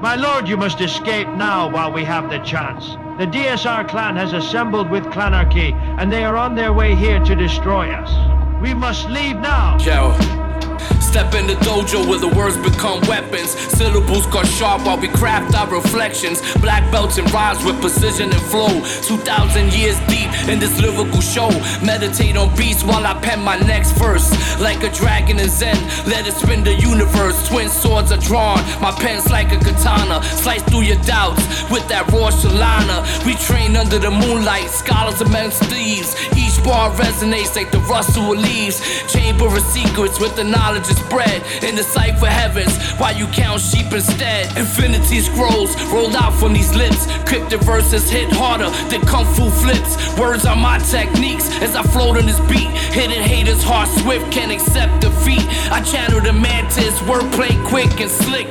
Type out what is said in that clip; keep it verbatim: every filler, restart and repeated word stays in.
My lord, you must escape now while we have the chance. The D S R clan has assembled with Clanarchy, and they are on their way here to destroy us. We must leave now. Yo. Step in the dojo where the words become weapons. Syllables cut sharp while we craft our reflections. Black belts and rhymes with precision and flow. Two thousand years deep in this lyrical show. Meditate on beats while I pen my next verse. Like a dragon in Zen, let it spin the universe. Twin swords are drawn, my pen's like a katana. Slice through your doubts with that raw shalana. We train under the moonlight, scholars of men's thieves. Each bar resonates like the rustle of leaves. Chamber of secrets with the knowledge is spread in the cipher heavens while you count sheep instead. Infinity scrolls rolled out from these lips. Cryptic verses hit harder than kung fu flips. Words are my techniques as I float on this beat. Hitting haters heart swift, can't accept defeat. I channel the mantis, wordplay quick and slick.